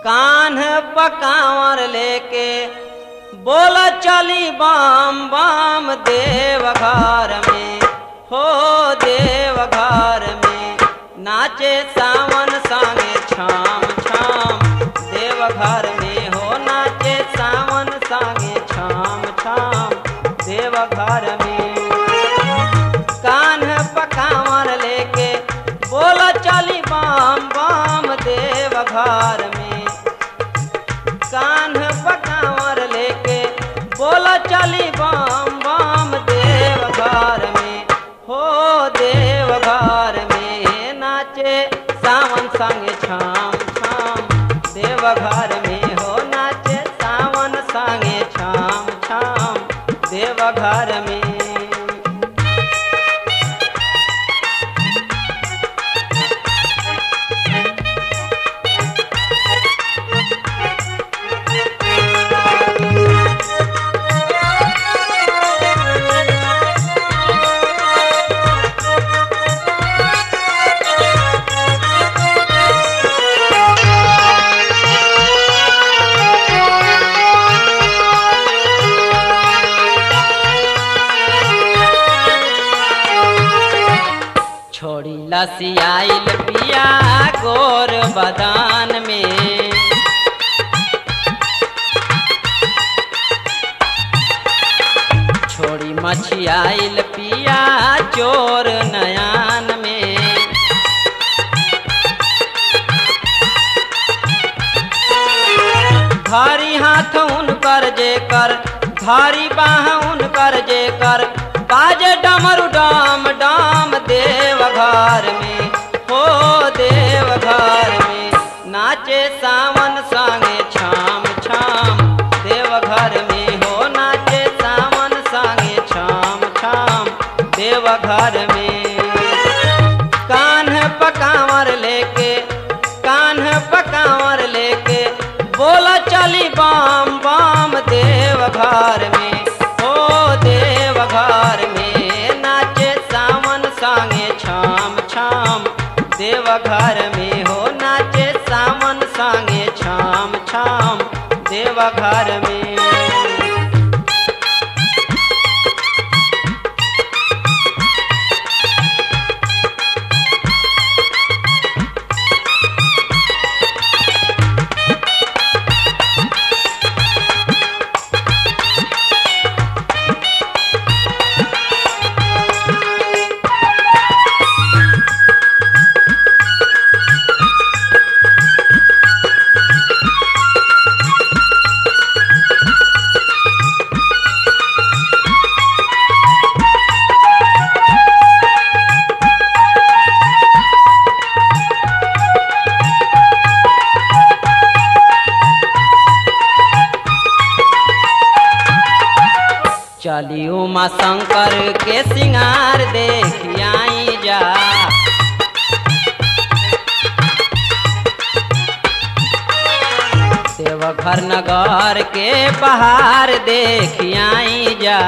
कान्ह पकावर लेके बोल चली बाम बाम देवघर में हो देवघर में नाचे सावन संगे छाम छाम देवघर में हो नाचे सावन संगे छाम छाम देवघर में कान्ह पकावर लेके बोल चली बाम बाम देवघर में कान्ह पकावर लेके बोल चली बाम बाम देवघर में हो देवघर में नाचे सावन संगे छाम छाम देवघर में हो नाचे सावन संगे छाम छाम देवघर में छोड़ी लसियाइल पिया गोर बदान में छोड़ी मछियाइल पिया चोर नयान में धारी हाथ उनकर जेकर धारी बाह उनकर जेकर बाजे डमरू डाम डाम देवघर में हो देवघर में नाचे सावन संगे छाम छाम देवघर में हो नाचे सावन संगे छाम छाम देवघर में कान्ह पकावर लेके कान्ह पकावर लेके बोला चली बाम बाम देवघर में हो देवघर में नाचे सावन संगे छाम छाम देवघर में हो नाचे सावन संगे छाम छाम देवघर में चली उमा शंकर के सिंगार देखियाई जा देवघर नगर के बहार देखियाई जा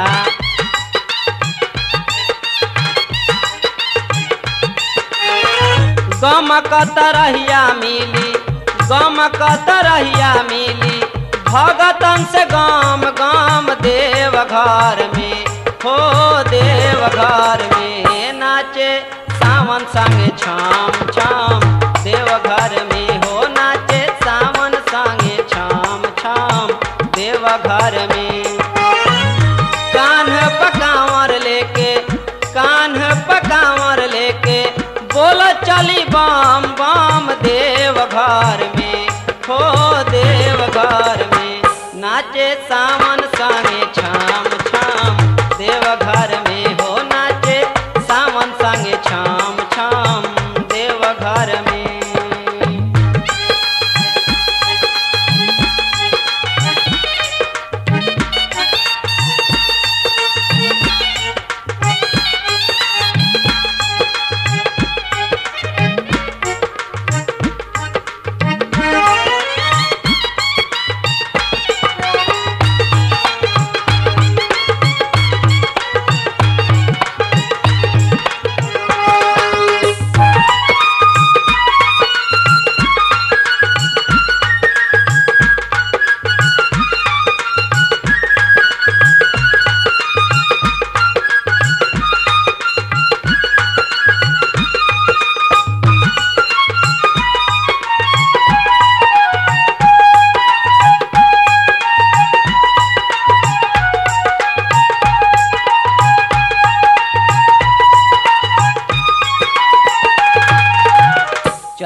गमक तरहिया मिली गमक तरहिया मिली भगतन से गाम गाम देवघर में हो देवघर में नाचे सावन संगे छाम छाम देवघर में हो नाचे सावन संगे छाम छाम देवघर में कान्ह पकावर लेके कान्ह पकावर लेके बोल चली बाम बाम देवघर में हो देवघर में नाचे सावन संगे छाम छाम देवघर में हो नाचे सावन संगे छाम छाम देवघर में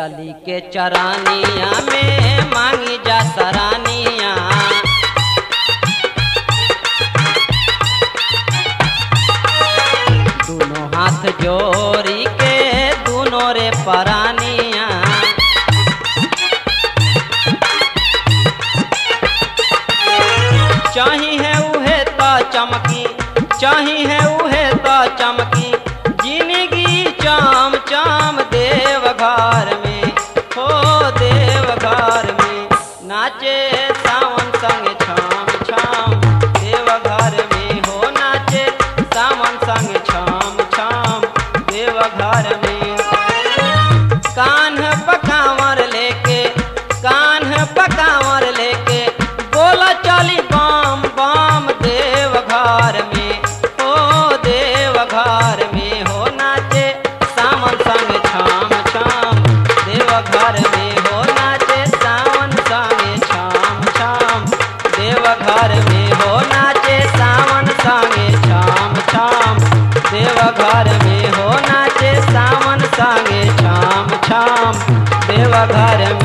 चली के चरानिया में मांगी जा सरानिया। दोनों हाथ जोड़ी के दोनों रे परानिया। चाही है उहे तो चमकी, चाही है उहे तो चमकी, जिंदगी चाम चाम देव घर में हो देव घर में नाचे सावन संग छाम छाम देव घर में हो नाचे सावन संग छाम छाम देव घर में। कान्ह पकावर लेके, कान्ह पकावर लेके बोला चली बाम बाम देव घर में हो देव घर में हो नाचे सावन संग छाम छाम देव घर में हो नाचे सावन संग छाम छाम देव घर में हो नाचे सावन संग छाम छाम देव घर में हो नाचे सावन संग छाम छाम देव घर में।